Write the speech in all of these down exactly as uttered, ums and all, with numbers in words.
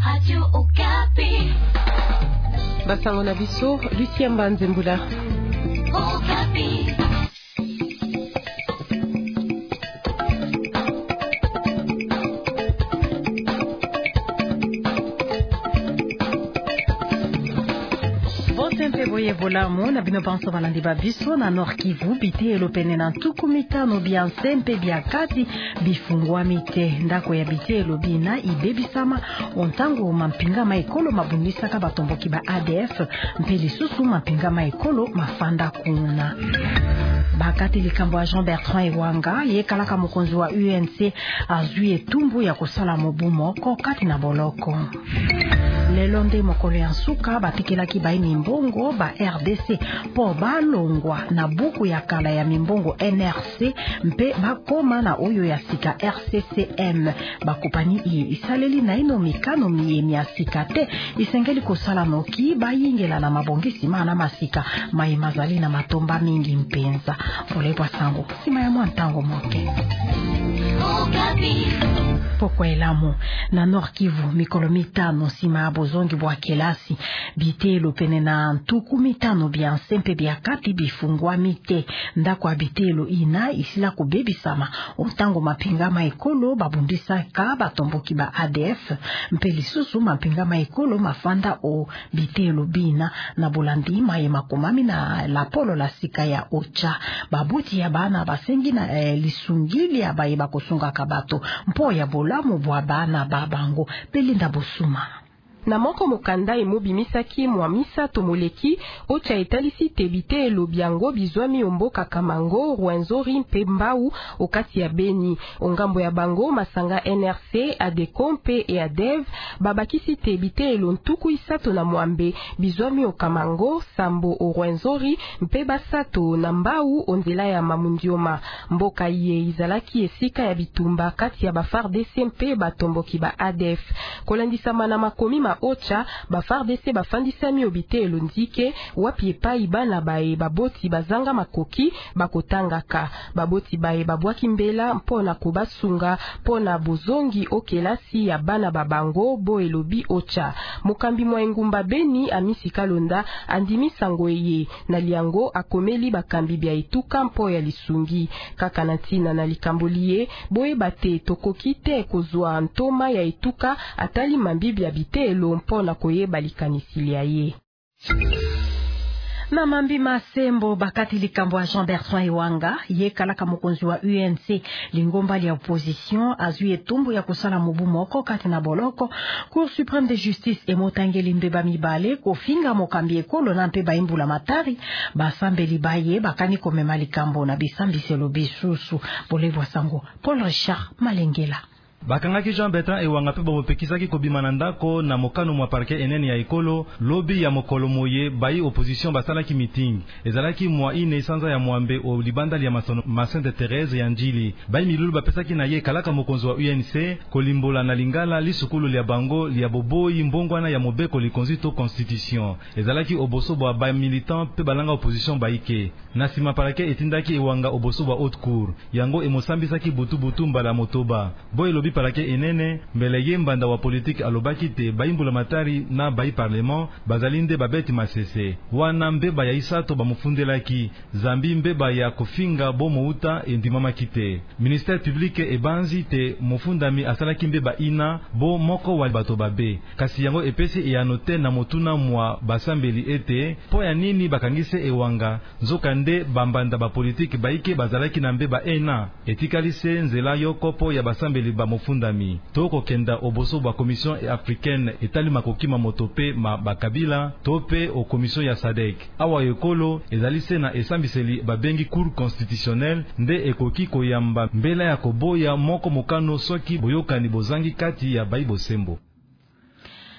Radio Okapi. Basango na biso, Lucien Mbanzembula. Okapi. Botempe boye bolamu na bino banso balandi babiso na Nord Kivu bite elopene na ntuku mitano bya nsempe bya kati bifungwami te ndako ya bite elobina ibebisama ontango mampinga maekolo mabundisaka batomboki ba A D F mpe lisusu mampinga maekolo mafanda kuna. Bakati likambo ya Jean Bertrand Ewanga yekalaka mokonzi wa U N C azwi etumbu ya kosala mobu moko kati na boloko. Lelo nde mokolo ya nsuka batikelaki bai mimbongo ba R D C po balongwa na buku ya kala ya mimbongo N R C mpe bakoma na oyo ya sika R C C M. Bakopani i isaleli na ino mikano miyemi ya sika te isengeli kosala noki bayingela na mabongisi mana masika maimazali na matomba mingi mpenza. Olebwa sango sima ya mwantango moke. Okapi. Pokwa elamu na Nord Kivu mikolo mitano sima ya bozongi bwa kelasi bitelo pene na ntuku mitano bya nsempe bya kati bifungwa mite ndako bitelo ina isila kubebisama ontango mapinga maekolo babundisa ka batomboki ba A D F mpe lisusu mapinga maekolo mafanda o bitelo bina na bolandi maye makomami na la polo la sika ya ocha babuti ya bana basengi na eh, lisungili ya baye bakosunga kabato mpo ya bolamu bwa bana babango pelinda bosuma. Na moko mokanda emobimisaki mwa misato moleki ocha etalisi tebite elobiango bizwami omboka Kamango, Rwenzori mpe Mbau okati ya Beni. Ongambo ya bango masanga N R C, ADECO mpe e A D E V babakisi tebite elontuku isato na mwambe bizwami o Kamango, Sambo o Rwenzori mpe basato na Mbau onzela ya Mamundioma. Mboka iye izalaki esika ya bitumba kati ya ba F A R D C mpe batomboki ba A D F. Kolandisama na makomi ma ocha ba F A R D C bafandisami obite elondike wapi epai bana bae baboti bazanga makoki bakotangaka baboti bae babwaki mbela mpona kobasunga mpona bozongi okelasi ya bana babango bo elobi ocha. Mokambi mwa engumba Beni Amisi Kalonda andimi sango eye na liango akomeli bakambi bya etuka mpo ya lisungi kaka na ntina na likambolie boye bate tokoki te kozwa ntoma ya etuka atali mambibi ya bite mpona koyeba likanisili ya ye. Na mambi masembo bakati likambo ya Jean Bertrand Ewanga yekalaka mokonzi wa U N C lingomba ya opposition azwi etumbu ya kusala mobu moko kati na boloko. Cour suprême de justice emotangeli mbeba mibale kofinga mokambi ekolo na mpe baimbula matari basambeli baye bakani komema likambo na bisambiselo bisusu. Bolebwa sango Paul Richard Malengela. Bakangaki Jean Bertrand Ewanga pe bomopekisaki kobima na ndako na mokano mwa parquet enene ya ekolo lobi ya mokolo moye bayi opposition basalaki meeting ezalaki mwa ine sanza ya mwambe o libanda ya masono ma Sainte Thérèse ya Njili bayi milulu bapesaki na ye kalaka mokonzi wa U N C kolimbola na lingala lisukulu lya bango lya boboyi mbongwana ya mobeko likonzito constitution ezalaki oboso bwa ba militant pe balanga opposition baike na sima parquet etindaki Ewanga oboso bwa haute cour yango emosambisaki butu butu mbala motoba boy lobi parake enene mbele ye mbanda wa politique alobaki te baimbula matari na bai parlement bazalinde babeti masese wana mbeba ya isato bamufundelaki zambi mbeba ya kofinga bomo uta endimama kite ministère public ebanzi te mufundami asalaki mbeba ina bo moko wa bato babe kasi yango epesi ya note na motuna mwa basambeli ete po ya nini bakangise Ewanga nzokande bambanda ba politique baike bazalaki na mbeba ena etikalise nzela yokopo ya basambeli ba fundami toko kenda oboso ba commission africaine etali makokima motope ma bakabila tope o commission ya SADC awa ekolo ezalise na esambiseli babengi cour constitutionnelle nde ekoki koyamba mbela ya koboya moko mokano soki boyokani bozangi kati ya baibo sembo.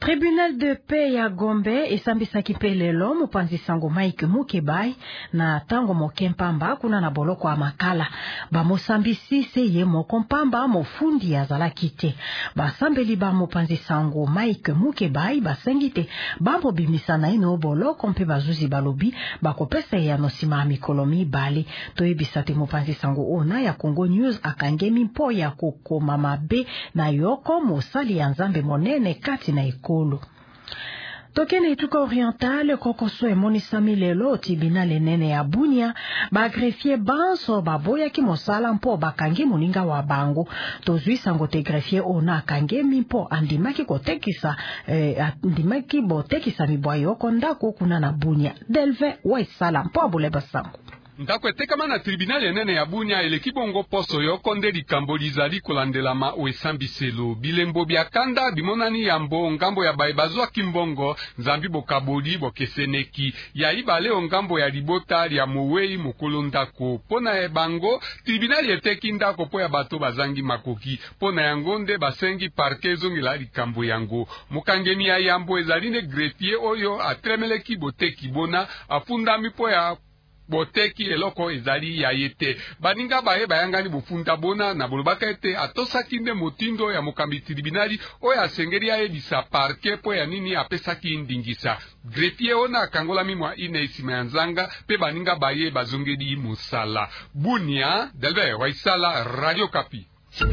Tribunal de paix ya Gombe esambisaki pe lelo mopanzi sango Mike Mukebai na tango mokempamba kuna na boloko ya makala bamosambisi se ye mokompamba mofundi azalaki te basambeli ba mopanzi sango Mike Mukebai basengi te bambo bimisa na ino boloko mpe bazuzi balobi bakopesa ya nosima mikolo mibale toyebisa te mopanzi sango ona ya Congo News akangemi mpo ya kokoma mabe na yoko mosali ya nzambe monene kati na ikolo. Tokene ituka oriental kokoso emonisami lelo tribunal nene ya Bunia ba greffier banso baboya ki mosala mpo bakangi muninga wa bango tozwi sango te greffier ona kange mpo andimaki kotekisa eh, andimaki botekisa mibwayo kondako kuna na Bunia Delve waisala mpo abuleba sango ndako etekama na tribunal enene ya Bunia eleki bongo poso yo konde likambo lizali kolandelama oesambiselo bilembo bya kanda bimonani yambo ngambo ya baibazwa kimbongo nzambi bokaboli bokeseneki ya ibale ongambo ya libota ya mowei mokolo ndako pona ebango tribunal eteki ndako po ya bato bazangi makoki pona yango nde basengi parke zongela likambo yango mokangemi ya yambo ezali ne greffier oyo atremeleki boteki bona afundami po ya boteki eloko ezali ya yete baninga baye bayangani bufunda bona na bolobaka ete atosaki nde motindo ya mokambi tribunali oyo asengeli ya ebisa parke po ya nini apesaki ndingisa greffier ona akangola mimwa ine isima ya nzanga pe baninga baye bazongeli musala Bunia Delbert Waisala Radio Kapi.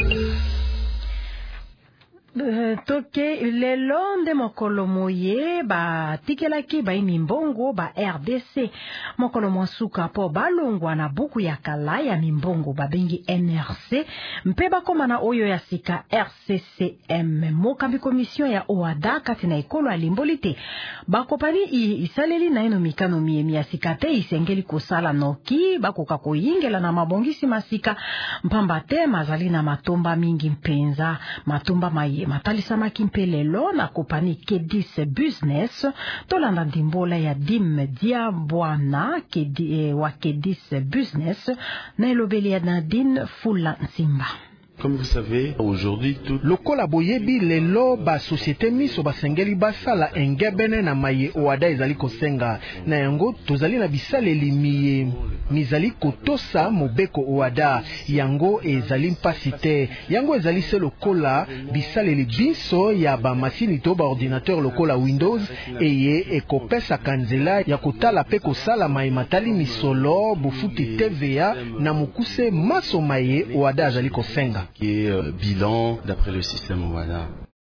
Uh, toke lelo nde mokolo moye ba tikelaki ba mimbongo ba R D C mokolo monsuka po balongwa na buku ya kala ya mimbongo babengi N R C mpe bakoma na oyo ya sika R C C M mokambi commission ya O A D A kati na ekolo alimbolite bakopani isaleli na ino mikano miemi ya sika te isengeli kosala noki bakoka koyingela na mabongisi masika mpamba te mazali na matomba mingi mpenza matomba maye matalisa makimpe lelo na kopani Kedis Business tolanda ndimbola ya Dim Diabwana kedi, eh, wa Kedis Business na elobeli ya Nadine Fula Nsimba. Comme vous savez, aujourd'hui tout lokola boyebi lelo ba société miso basengeli basala engebene na maye O A D A ezali kosenga na yango tozali na bisaleli miye mizali kotosa mobeko O A D A yango ezali mpasi te yango ezali se lokola bisaleli biso ya ba masini to ba ordinateur lokola Windows eye ekopesa kanzela ya kotala pe kosala maye matali misolo bufuti T V A na mukuse maso maye O A D A ezali kosenga qui est euh, bilan d'après le système O A D A.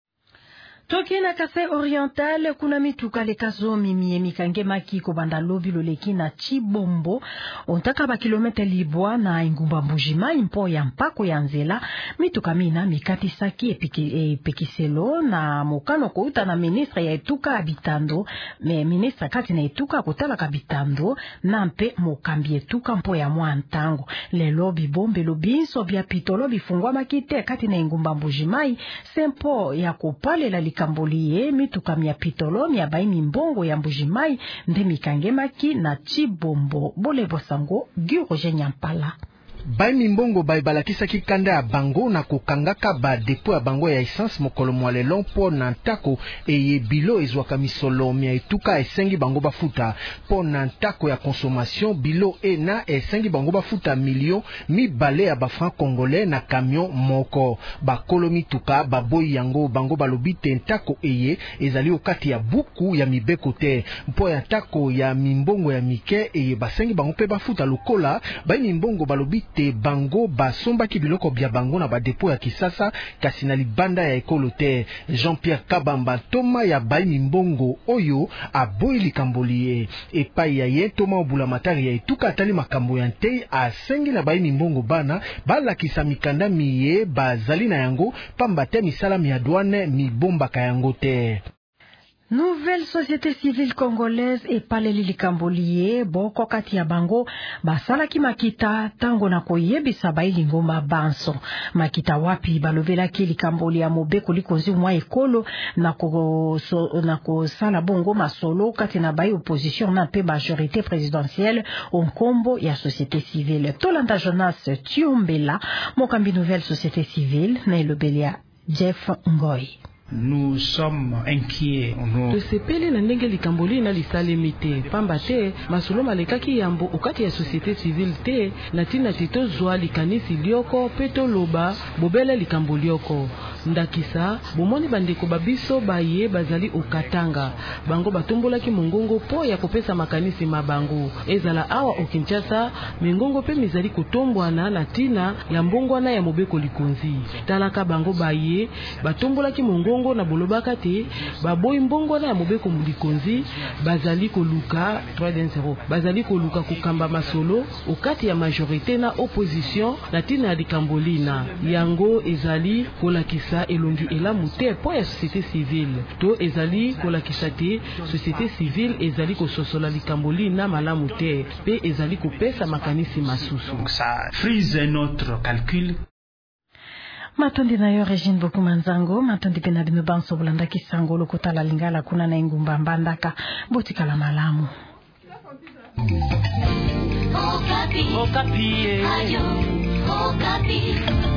Toki na Kasai Oriental kuna mituka lekazomi mie mikange maki kobanda lobi loleki na Chibombo ontaka ba kilometre libwa na ingumba mbujima impo ya mpako ya nzela mituka mina mikati saki epiki, epikiselo na mokano kouta na ministre ya etuka abitando me ministre kati na etuka kotala kabitando na mpe mokambi etuka mpo ya mwa ntango lelo bibombe lobinso bya pitolo bifungwa makite kati na ingumba mbujimai sempo ya kopalela kamboliye mituka mia pitolo mia baimi mbongo ya mbujimai nde mikangemaki na Chibombo bolebo sango Guroje Nyampala. Bai mimbongo bai balakisaki kanda ya bango na kokangaka ba depo ya bango ya essence mokolo mwalelo po na ntako eye bilo ezwaka misolo mia etuka esengi bango bafuta po na ntako ya consommation bilo ena esengi bango bafuta million mibale ya ba franc congolais na camion moko bakolo mituka baboyi yango bango balobi te ntako eye ezali okati ya buku ya mibeko te mpo ya ntako ya mimbongo ya mike eye basengi bango pe bafuta lokola bai mimbongo balobi te bango basombaki biloko bya bango na ba depo ya Kisasa kasi na libanda ya ekolo te. Jean-Pierre Kabamba toma ya bai mimbongo oyo aboyi likamboli epai ya ye toma obula matari ya etuka atali makambo ya nte asengi na bai mimbongo bana balakisa mikanda miye bazali na yango pamba te misala mi douane mibombaka yango te. Nouvelle société civile congolaise et paleli likamboliye boko kati ya bango basalaki makita tango na koyebisa baili ngomba banso makita wapi balobelaki likamboli ya mobeko likonzi mwa ekolo na ko so, na ko sala bongo masolo kati na bai opposition na pe majorité présidentielle onkombo ya société civile Tolanda Jonas Tiombela mokambi nouvelle société civile na elobelia Jeff Ngoy. Nous sommes inquiets. Tosepeli na ndenge likamboli na lisalemi te pamba te masolo malekaki yambo okati ya société civile te na tina tito zwa likanisi lioko peto loba bobele likamboli lioko ndakisa bomoni bandeko babiso baye bazali okatanga bango batombolaki mongongo po ya kopesa makanisi mabango ezala awa okinchasa mingongo pe mizali kotombwana na tina ya mbongwana ya mobeko likonzi talaka bango baye batombolaki mongongo na bolobaka te baboyi mbongwana ya mobeko likonzi bazali koluka trois zéro bazali koluka kokamba masolo okati ya majorité na opposition na tina ya likambolina yango ezali kolakisa elongi elamu te po ya société civile to ezali kolakisa te société civile ezali kososola likambolina malamu te pe ezali kopesa makanisi masusu. Donc ça frise notre calcul. Matondi na yo Regine Bokumanzango matondi pena bino banso bulanda kisango lokotala lingala kuna na ingumba mbandaka botikala malamu. Okapi. Okapi. Ayo. Okapi.